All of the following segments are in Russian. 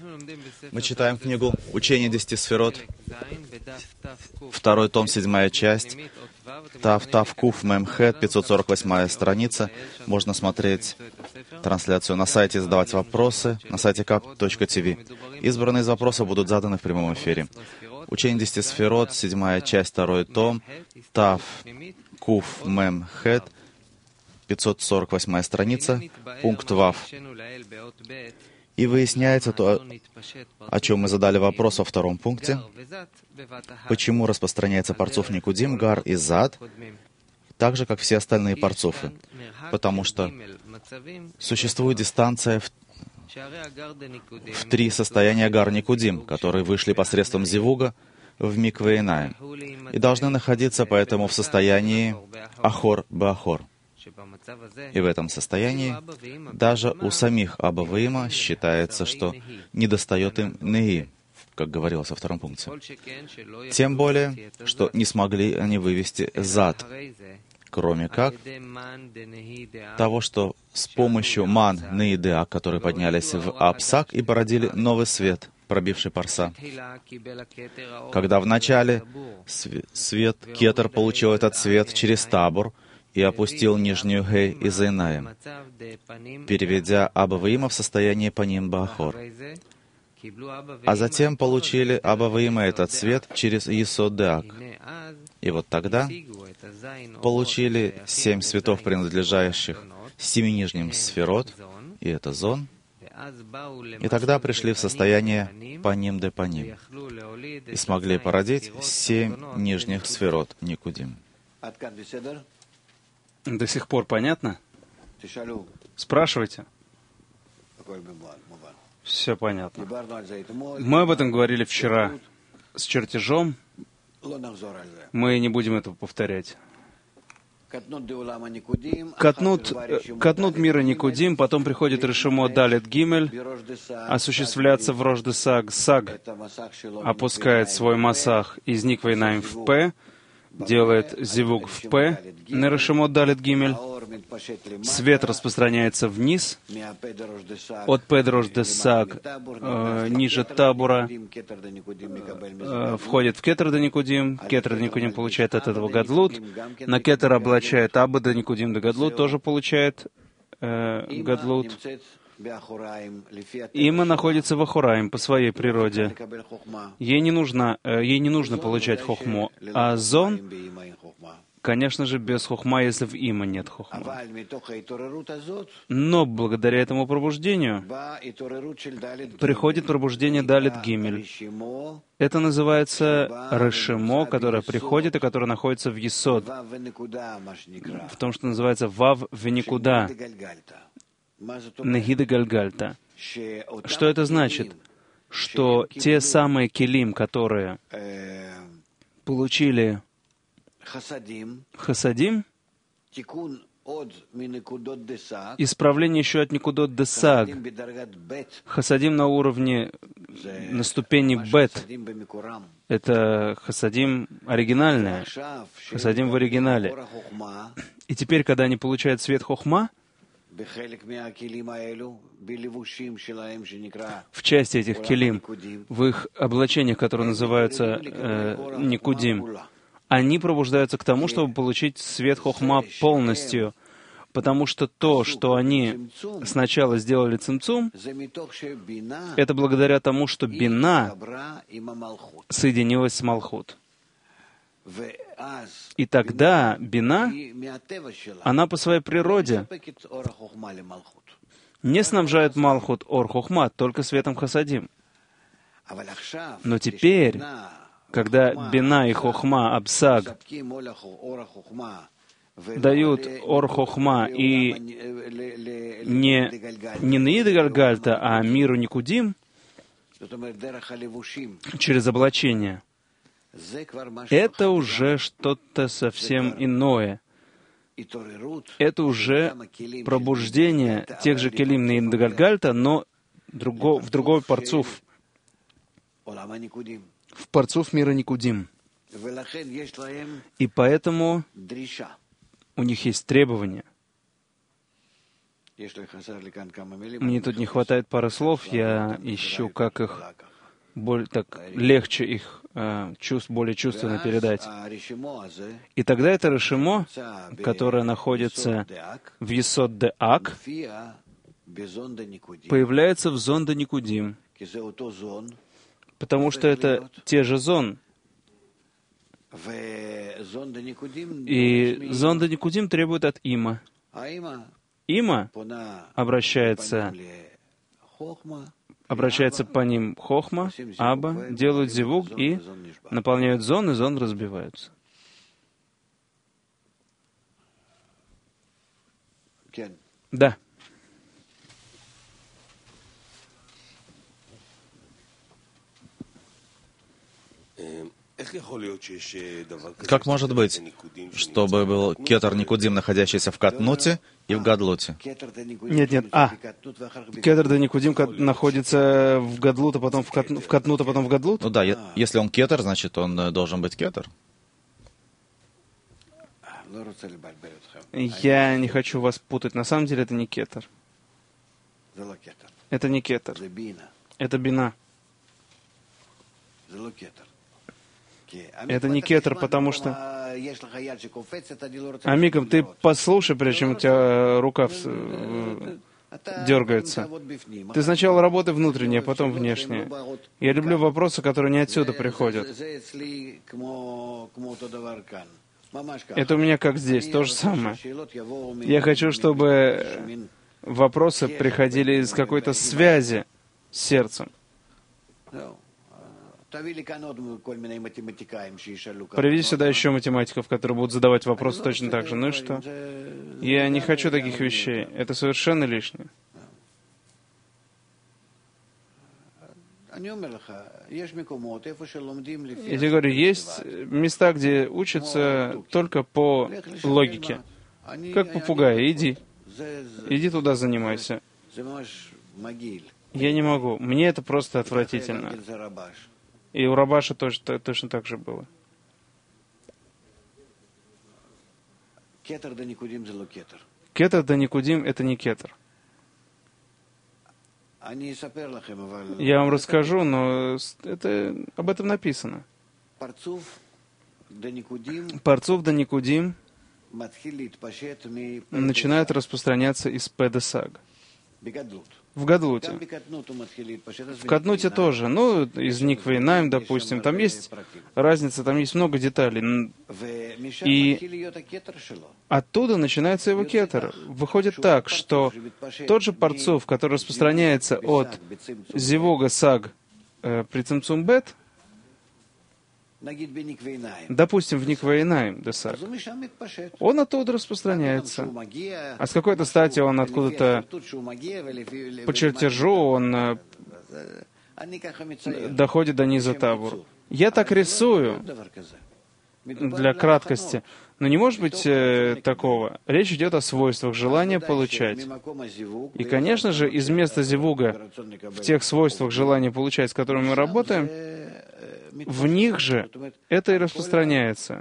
Мы читаем книгу «Учение 10 сферот», второй том, 7 часть, Тав Куф Мем Хет, 548 страница. Можно смотреть трансляцию на сайте и задавать вопросы на сайте kap.tv. Избранные из вопросов будут заданы в прямом эфире. «Учение 10 сферот», 7 часть, второй том, Тав Куф Мем Хет, 548 страница, пункт Вав. И выясняется то, о чем мы задали вопрос во втором пункте. Почему распространяется парцуф Никудим, Гар и Зад, так же, как все остальные парцуфы? Потому что существует дистанция в три состояния Гар Никудим, которые вышли посредством Зивуга в Микве Инаим, и должны находиться поэтому в состоянии Ахор-Беахор. И в этом состоянии даже у самих Аба Ваима считается, что недостает им Неи, как говорилось во втором пункте. Тем более, что не смогли они вывести Зад, кроме как того, что с помощью Ман, Неи, Деа, которые поднялись в Апсак и породили новый свет, пробивший парса. Когда вначале свет Кетер получил этот свет через Табур, и опустил нижнюю Гей из Инаим, переведя Аба Ваима в состояние Паним Баахор. А затем получили Аба Ваима этот свет через Йесод Деак. И вот тогда получили 7 светов, принадлежащих 7 нижним сферот, и это Зон, и тогда пришли в состояние Паним де Паним, и смогли породить 7 нижних сферот Никудим. До сих пор понятно? Спрашивайте. Все понятно. Мы об этом говорили вчера с чертежом. Мы не будем этого повторять. Катнут мира Никудим, потом приходит Решимо Далет Гимель, осуществляться в Рош Десаг. Саг опускает свой масах из Никве Инаим в П, делает зивуг в П, на Решимо Далет Гимель. Свет распространяется вниз, от П до Рош Десаг, ниже Табура, входит в Кетер де Никудим, Кетер де Никудим получает от этого Гадлут, на Кетер облачает Аба де Никудим де Гадлут, тоже получает Гадлут. Има находится в Ахураим по своей природе. Ей не нужно получать хохму, а Зон, конечно же, без хохма, если в Има нет хохма. Но благодаря этому пробуждению приходит пробуждение Далет Гимель. Это называется Решимо, которое приходит и которое находится в Йесод, в том, что называется Вав Веникуда, Нагида Гальгальта. Что это значит? Что те самые келим, которые получили хасадим, исправление еще от Никудот Десаг, хасадим на уровне, на ступени Бет, это хасадим оригинальное, хасадим в оригинале. И теперь, когда они получают свет хохма, в части этих келим, в их облачениях, которые называются Никудим, они пробуждаются к тому, чтобы получить свет хохма полностью, потому что то, что они сначала сделали цимцум, это благодаря тому, что бина соединилась с малхут. И тогда бина, она по своей природе не снабжает малхут ор хохма, только светом хасадим. Но теперь, когда бина и хохма абсаг дают ор хохма и не Неида Гальгальта, а миру Никудим через облачение, это уже что-то совсем иное. Это уже пробуждение тех же келим Неида Гальгальта, но в другой парцуф, в парцуф мира Никудим. И поэтому у них есть требования. Мне тут не хватает пары слов, я ищу, как их так легче их более чувственно передать. И тогда это решимо, которое находится в Есод де Ак, появляется в зон де Никудим, потому что это те же зон. И зон де Никудим требует от Има. Има обращается по ним Хохма, Аба, делают зивуг и наполняют зон, и зон разбиваются. Да. Как может быть, чтобы был кетер Никудим, находящийся в Катнуте и в Гадлуте? Нет. Кетер де Никудим находится в Гадлут, а потом в Катнут, а потом в Гадлут? Ну да, если он кетер, значит, он должен быть кетер. Я не хочу вас путать. На самом деле это не кетер. Это не кетер. Это бина. Это не кетер, потому что... Амиком, ты послушай, прежде чем у тебя рука дергается. Ты сначала работай внутреннее, а потом внешнее. Я люблю вопросы, которые не отсюда приходят. Это у меня как здесь, то же самое. Я хочу, чтобы вопросы приходили из какой-то связи с сердцем. Приведи сюда еще математиков, которые будут задавать вопросы точно так же. Ну и что? Я не хочу таких вещей. Это совершенно лишнее. Я тебе говорю, есть места, где учатся только по логике. Как попугай, иди. Иди туда, занимайся. Я не могу. Мне это просто отвратительно. И у Рабаша тоже точно так же было. Кетер да Никудим — это не кетер. Я вам расскажу, но об этом написано. Парцуф да Никудим начинает распространяться из Педесаг. В Гадлуте. В Катнуте тоже. Ну, из Никвейнаим, допустим. Там есть разница, там есть много деталей. И оттуда начинается его кетер. Выходит так, что тот же парцуф, который распространяется от Зивуга Саг при Цимцум Бет, допустим, в Никвейнаим Десаг, он оттуда распространяется. А с какой-то стати он откуда-то по чертежу, он доходит до низа Табур. Я так рисую для краткости. Но не может быть такого. Речь идет о свойствах желания получать. И, конечно же, из места зивуга в тех свойствах желания получать, с которыми мы работаем, в них же это и распространяется.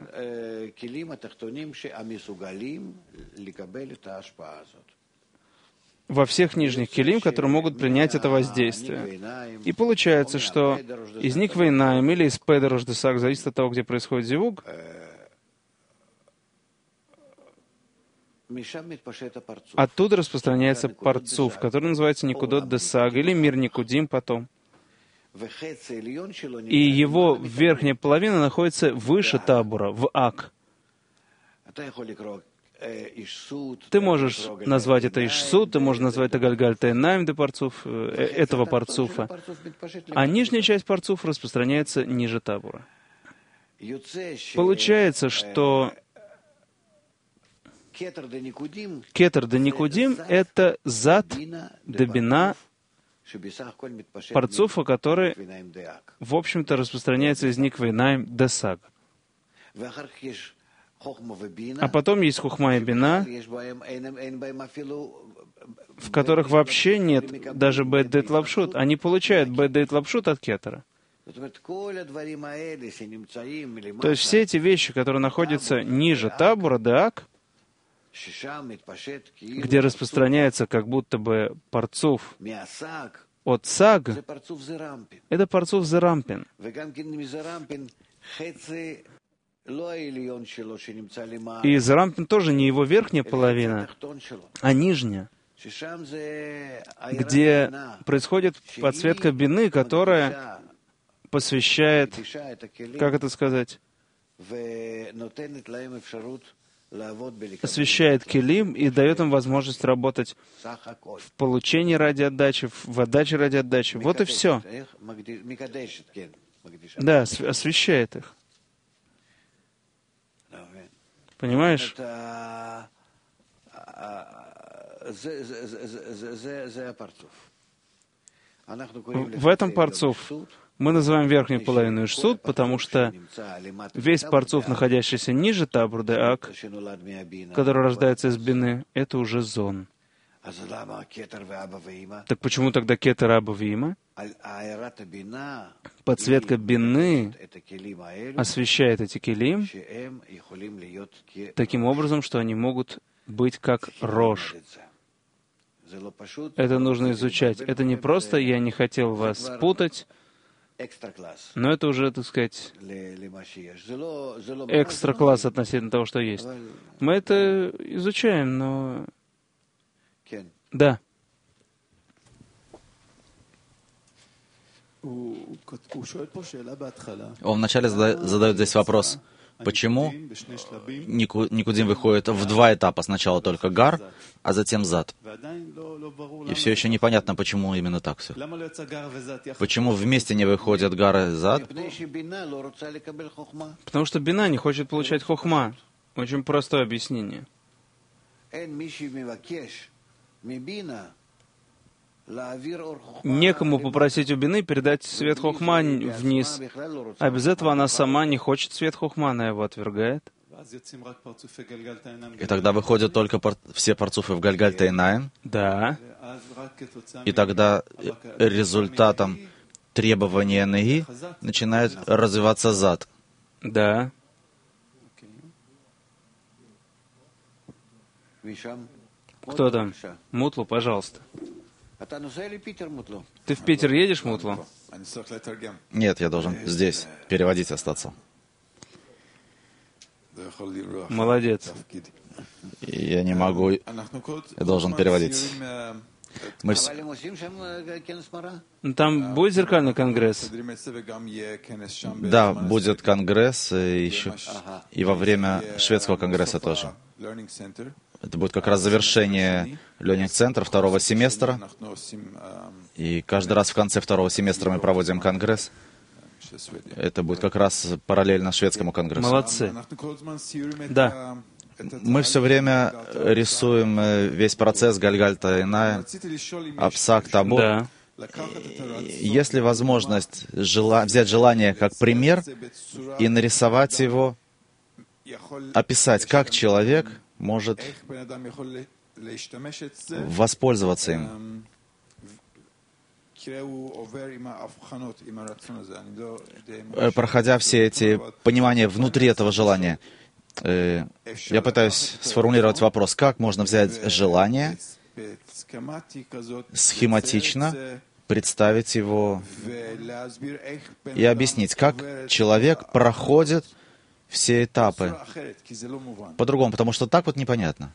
Во всех нижних келим, которые могут принять это воздействие. И получается, что из Никвейнаим или из Педерош Десаг, зависит от того, где происходит зивуг, оттуда распространяется парцуф, который называется Никудот Десаг, или мир Никудим потом. И его верхняя половина находится выше Табура, в Ак. Ты можешь назвать это Ишсут, ты можешь назвать это Гальгаль Тайнаим де парцуф, этого парцуфа. А нижняя часть парцуфа распространяется ниже Табура. Получается, что кетер де Никудим — это зад де бина парцуфа, который, в общем-то, распространяется из Никвейнаим де Саг. А потом есть хухма и бина, в которых вообще нет даже бэд-дейт лапшут. Они получают бэд-дейт лапшут от кетера. То есть все эти вещи, которые находятся ниже Табура, Деак, где распространяется как будто бы парцуф от саг, это парцуф Зерампин. И Зерампин тоже не его верхняя половина, а нижняя, где происходит подсветка бины, которая посвящает, как это сказать, освещает келим и дает им возможность работать в получении ради отдачи, в отдаче ради отдачи. Вот и все. Да, освещает их. Понимаешь? В этом парцуф мы называем верхнюю половину Ишсуд, потому что весь парцуф, находящийся ниже Табур де Ак, который рождается из бины, это уже зон. Так почему тогда кетер аба вима? Подсветка бины освещает эти келим таким образом, что они могут быть как рожь. Это нужно изучать. Это не просто «я не хотел вас путать», но это уже, так сказать, экстра-класс относительно того, что есть. Мы это изучаем, но... Да. Он вначале задает здесь вопрос, почему Никудим выходит в два этапа, сначала только гар, а затем зад. И все еще непонятно, почему именно так все. Почему вместе не выходят гар и зад? Потому что бина не хочет получать хохма. Очень простое объяснение. Некому попросить у бины передать свет хохма вниз, а без этого она сама не хочет свет хохма, она его отвергает. И тогда выходят только все парцуфы в Гальгальт Эйнаим. Да. И тогда результатом требования Неги начинает развиваться зад. Да. Кто там? Мутлу, пожалуйста. Ты в Питер едешь, Мутлу? Нет, я должен здесь переводить остаться. Молодец. Я не могу, я должен переводить. Там будет зеркальный конгресс? Да, будет конгресс еще и во время шведского конгресса тоже. Это будет как раз завершение Learning-центра второго семестра. И каждый раз в конце второго семестра мы проводим конгресс. Это будет как раз параллельно шведскому конгрессу. Молодцы. Да. Мы все время рисуем весь процесс Гальгальта Эйнаим, Апсак, Табур. Да. Есть ли возможность взять желание как пример и нарисовать его, описать, как человек может воспользоваться им? Проходя все эти понимания внутри этого желания, я пытаюсь сформулировать вопрос, как можно взять желание, схематично представить его и объяснить, как человек проходит все этапы. По-другому, потому что так вот непонятно.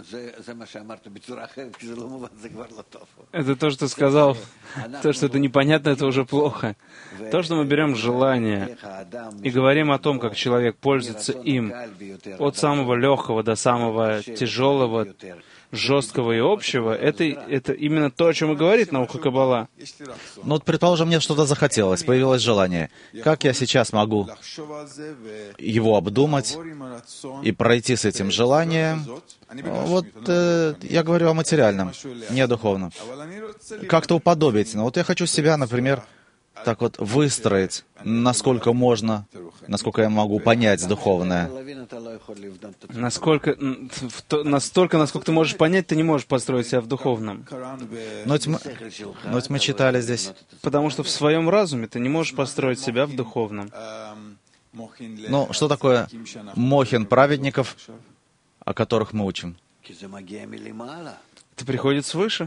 Это то, что ты сказал. То, что это непонятно, это уже плохо. То, что мы берем желание и говорим о том, как человек пользуется им, от самого легкого до самого тяжелого, жесткого и общего, это именно то, о чем и говорит наука Каббала. Ну вот, предположим, мне что-то захотелось, появилось желание. Как я сейчас могу его обдумать и пройти с этим желанием? Вот я говорю о материальном, не о духовном. Как-то уподобить. Ну вот я хочу себя, например, так вот выстроить, насколько можно, насколько я могу понять духовное. Настолько, насколько ты можешь понять, ты не можешь построить себя в духовном. Но ведь мы читали здесь. Потому что в своем разуме ты не можешь построить себя в духовном. Ну, что такое мохин праведников, о которых мы учим? Это приходит свыше.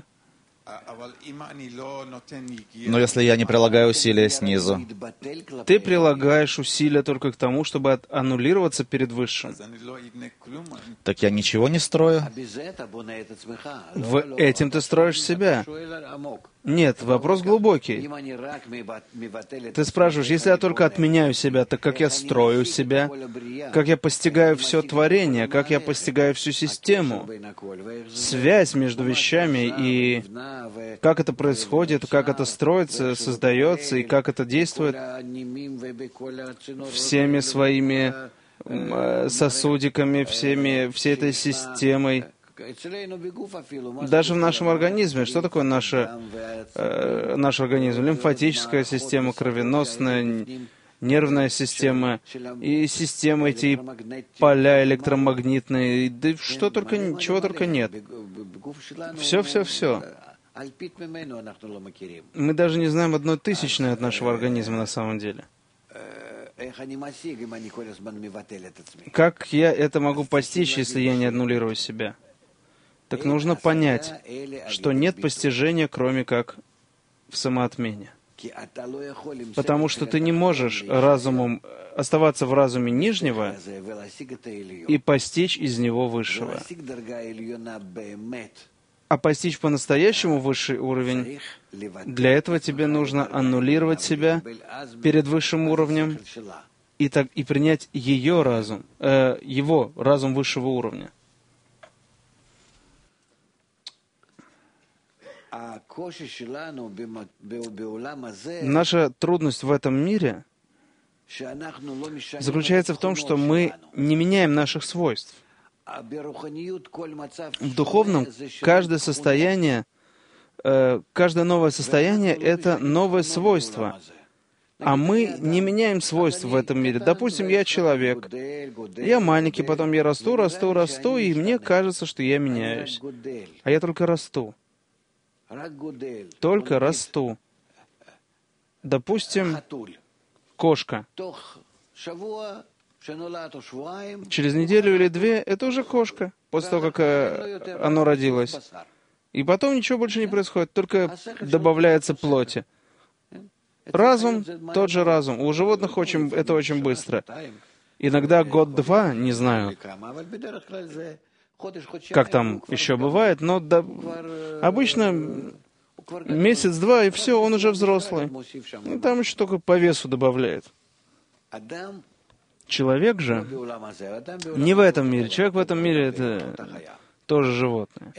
Но если я не прилагаю усилия снизу, Ты прилагаешь усилия только к тому, чтобы аннулироваться перед Высшим. так я ничего не строю. В этим ты строишь себя. Нет, вопрос глубокий. Ты спрашиваешь, если я только отменяю себя, так как я строю себя, как я постигаю все творение, как я постигаю всю систему, связь между вещами и как это происходит, как это строится, создается и как это действует всеми своими сосудиками, всей этой системой. Даже в нашем организме. Что такое наш организм? Лимфатическая система, кровеносная, нервная система, и системы эти, поля электромагнитные, да что только, чего только нет. Все. Мы даже не знаем 1/1000 от нашего организма на самом деле. Как я это могу постичь, если я не аннулирую себя? Так нужно понять, что нет постижения, кроме как в самоотмене. Потому что ты не можешь разумом оставаться в разуме нижнего и постичь из него высшего. А постичь по-настоящему высший уровень, для этого тебе нужно аннулировать себя перед высшим уровнем и принять его разум высшего уровня. Наша трудность в этом мире заключается в том, что мы не меняем наших свойств. В духовном каждое новое состояние — это новое свойство. А мы не меняем свойств в этом мире. Допустим, я человек. Я маленький, потом я расту, и мне кажется, что я меняюсь. А я только расту. Только расту. Допустим, кошка. Через неделю или две это уже кошка, после того, как оно родилось. И потом ничего больше не происходит, только добавляется плоти. Разум — тот же разум. У животных это очень быстро. Иногда год-два, не знаю, как там еще бывает, но обычно месяц-два, и все, он уже взрослый. И там еще только по весу добавляет. Человек же не в этом мире. Человек в этом мире — это тоже животное.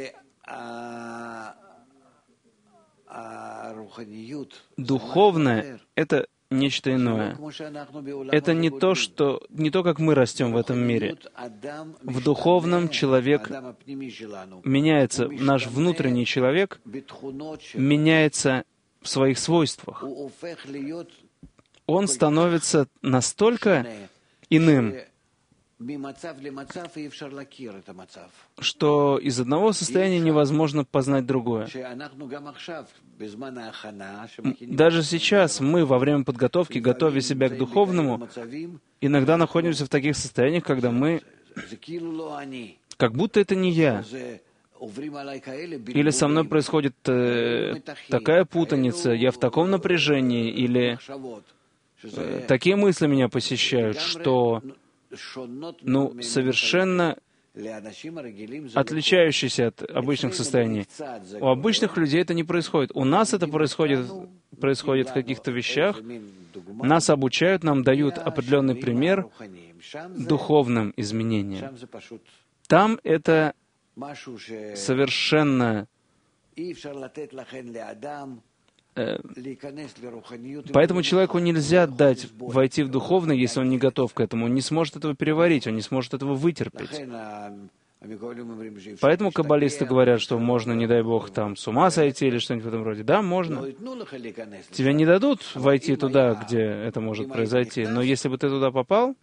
Духовное — это нечто иное. Это не то, как мы растем в этом мире. В духовном человек меняется, наш внутренний человек меняется в своих свойствах. Он становится настолько иным, что из одного состояния невозможно познать другое. Даже сейчас мы во время подготовки, готовя себя к духовному, иногда находимся в таких состояниях, когда мы, как будто это не я. Или со мной происходит такая путаница, я в таком напряжении, или такие мысли меня посещают, что совершенно отличающиеся от обычных состояний. У обычных людей это не происходит. У нас это происходит в каких-то вещах. Нас обучают, нам дают определенный пример духовным изменениям. Там это совершенно... Поэтому человеку нельзя дать войти в духовное, если он не готов к этому. Он не сможет этого переварить, он не сможет этого вытерпеть. Поэтому каббалисты говорят, что можно, не дай Бог, там с ума сойти или что-нибудь в этом роде. Да, можно. Тебе не дадут войти туда, где это может произойти, но если бы ты туда попал,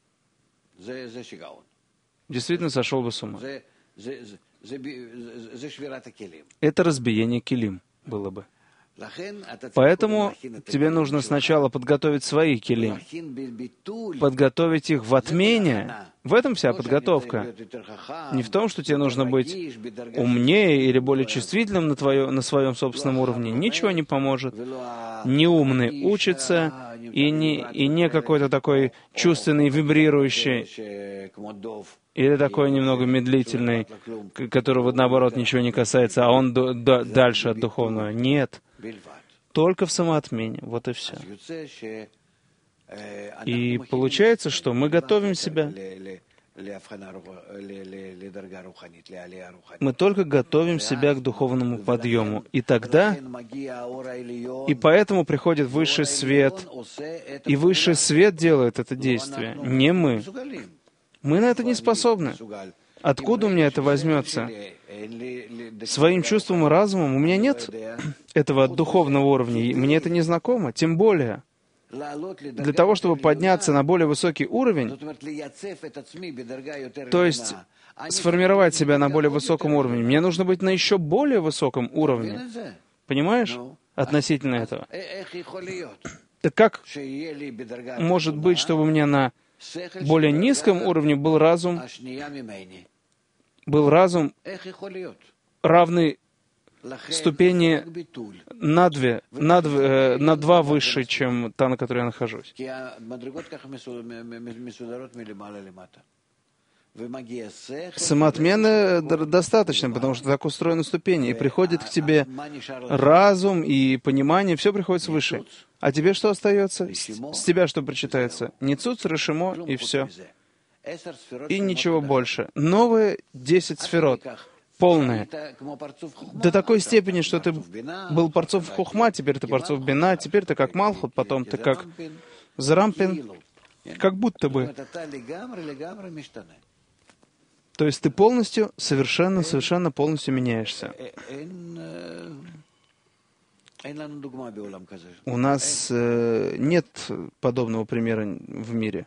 действительно сошел бы с ума. Это разбиение килим было бы. Поэтому тебе нужно сначала подготовить свои килим, подготовить их в отмене. В этом вся подготовка. Не в том, что тебе нужно быть умнее или более чувствительным на своем собственном уровне. Ничего не поможет. Не умный учится, и не какой-то такой чувственный, вибрирующий, или такой немного медлительный, которого, наоборот, ничего не касается, а он дальше от духовного. Нет. Только в самоотмене. Вот и все. И получается, что мы готовим себя. Мы только готовим себя к духовному подъему. И тогда, и поэтому приходит высший свет. И высший свет делает это действие, не мы. Мы на это не способны. Откуда у меня это возьмется? Своим чувством и разумом у меня нет этого духовного уровня, и мне это не знакомо, тем более. Для того, чтобы подняться на более высокий уровень, то есть сформировать себя на более высоком уровне, мне нужно быть на еще более высоком уровне. Понимаешь? Относительно этого. Так как может быть, чтобы у меня на более низком уровне был разум, равный ступени на два выше, чем та, на которой я нахожусь. Самоотмены достаточно, потому что так устроены ступени. И приходит к тебе разум и понимание, все приходит свыше. А тебе что остается? С тебя что прочитается? Ницуц, решимо, и все. И ничего больше. Новые 10 сферот. Полные. До такой степени, что ты был парцов хухма, теперь ты парцов бина, теперь ты как Малхут, потом ты как Зарампин. Как будто бы. То есть ты полностью, совершенно полностью меняешься. У нас нет подобного примера в мире.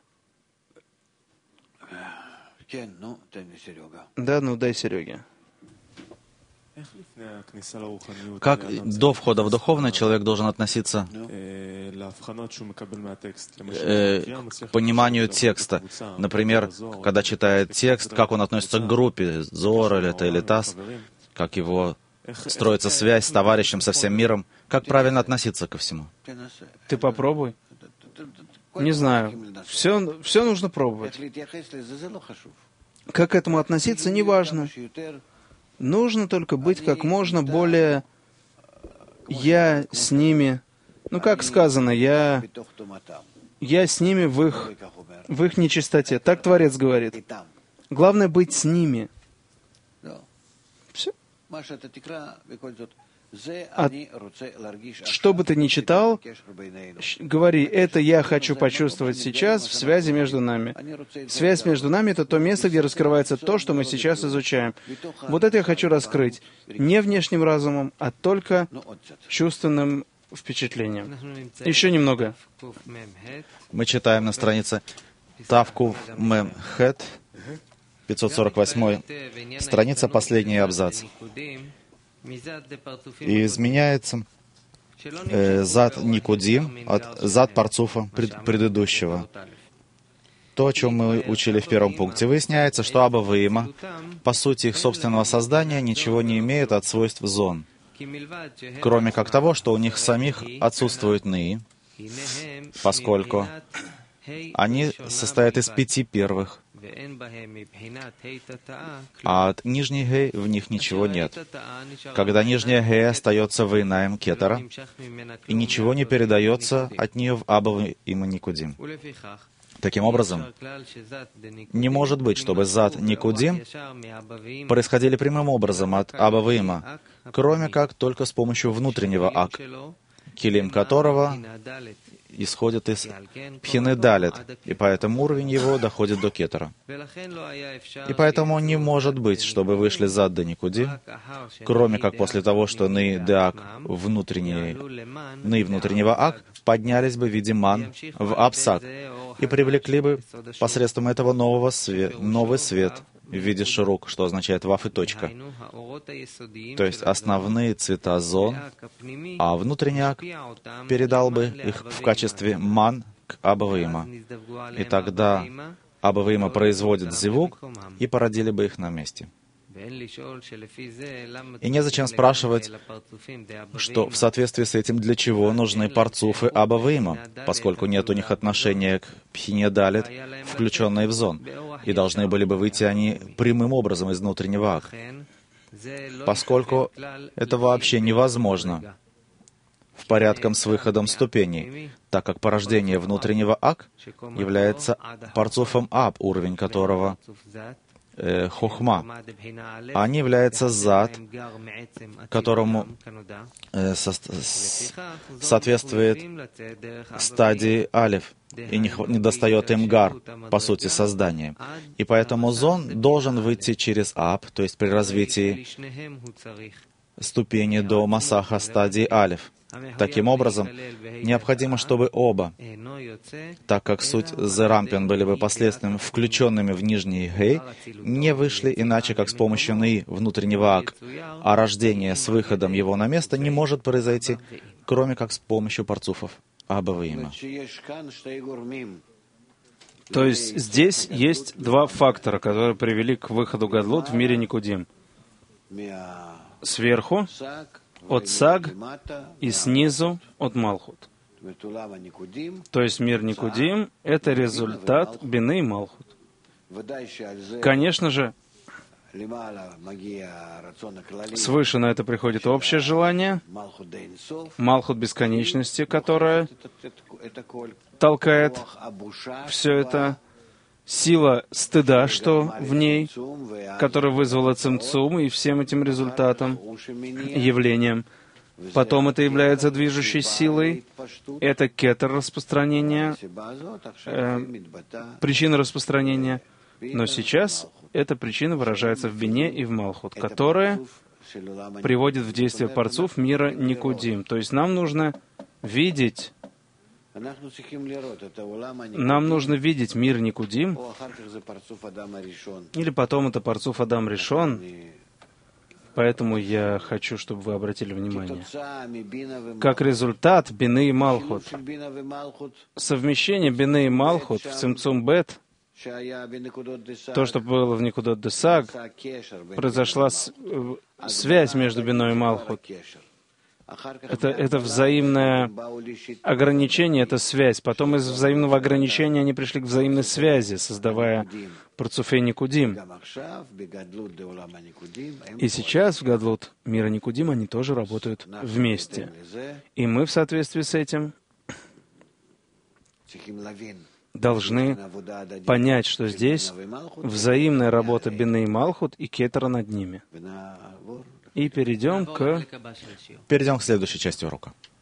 Да, ну дай Сереге. Как до входа в духовное человек должен относиться к пониманию текста? Например, когда читает текст, как он относится к группе, Зор или это или Тас, как его строится связь с товарищем, со всем миром, как правильно относиться ко всему? Ты попробуй. Не знаю. Все нужно пробовать. Как к этому относиться, неважно. Нужно только быть как можно более «я с ними». Ну, как сказано, я с ними в их нечистоте. Так Творец говорит. Главное быть с ними. Все. Что бы ты ни читал, говори, это я хочу почувствовать сейчас в связи между нами. Связь между нами — это то место, где раскрывается то, что мы сейчас изучаем. Вот это я хочу раскрыть. Не внешним разумом, а только чувственным впечатлением. Еще немного. Мы читаем на странице Тавкув Мем Хет, 548 страница, последний абзац. И изменяется зад Никудим от зад Парцуфа предыдущего. То, о чем мы учили в первом пункте. Выясняется, что Аба Ваима, по сути их собственного создания, ничего не имеют от свойств зон, кроме как того, что у них самих отсутствует Ны, поскольку они состоят из 5 первых, а от нижней Гей в них ничего нет. Когда нижняя Гей остается Вейнаем Кетара, и ничего не передается от нее в Аба Ваима Никудим. Таким образом, не может быть, чтобы Зад Никудим происходили прямым образом от Аба Ваима, кроме как только с помощью внутреннего Ак, килим которого исходит из Пхины Далит, и поэтому уровень его доходит до Кетара. И поэтому не может быть, чтобы вышли Зад до Никуди, кроме как после того, что Ны Деак внутреннего Ак поднялись бы в виде Ман в Апсак и привлекли бы посредством этого новый свет в виде шурук, что означает ваф и точка. То есть основные цвета зон, а внутренний ак передал бы их в качестве ман к Абба-Ваима. И тогда Абба-Ваима производит зивуг и породили бы их на месте. И незачем спрашивать, что в соответствии с этим для чего нужны парцуфы Абба-Ваима, поскольку нет у них отношения к Пхине Далет, включенной в зон, и должны были бы выйти они прямым образом из внутреннего ак, поскольку это вообще невозможно в порядке с выходом ступеней, так как порождение внутреннего ак является парцуфом Аб, уровень которого хохма, а не является зад, которому соответствует стадии алиф, и не достает им гар, по сути, создания. И поэтому зон должен выйти через аб, то есть при развитии ступени до масаха стадии алиф. Таким образом, необходимо, чтобы оба, так как суть зерампин были бы последствием включенными в нижний гей, не вышли иначе, как с помощью ны внутреннего ак, а рождение с выходом его на место не может произойти, кроме как с помощью парцуфов Абба-Ваима. То есть здесь есть два фактора, которые привели к выходу Гадлут в мире Никудим. Сверху от Саг и снизу от Малхут. То есть мир Никудим — это результат Бины и Малхут. Конечно же, свыше на это приходит общее желание, Малхут бесконечности, которая толкает все это, сила стыда, что в ней, которая вызвала цимцум и всем этим результатом, явлением. Потом это является движущей силой, это кетер распространения, причина распространения. Но сейчас эта причина выражается в бине и в малхут, которая приводит в действие парцуф мира Никудим. То есть нам нужно видеть мир Никудим, или потом это парцуф Адам Ришон. Поэтому я хочу, чтобы вы обратили внимание. Как результат Бины и Малхут, совмещение Бины и Малхут в Цимцум Бет, то, что было в Никудот Десаг, произошла связь между Биной и Малхут. Это взаимное ограничение, это связь. Потом из взаимного ограничения они пришли к взаимной связи, создавая парцуфей Никудим. И сейчас в Гадлут мира Никудим они тоже работают вместе. И мы в соответствии с этим должны понять, что здесь взаимная работа Бины и Малхут и кетера над ними. И перейдем к следующей части урока.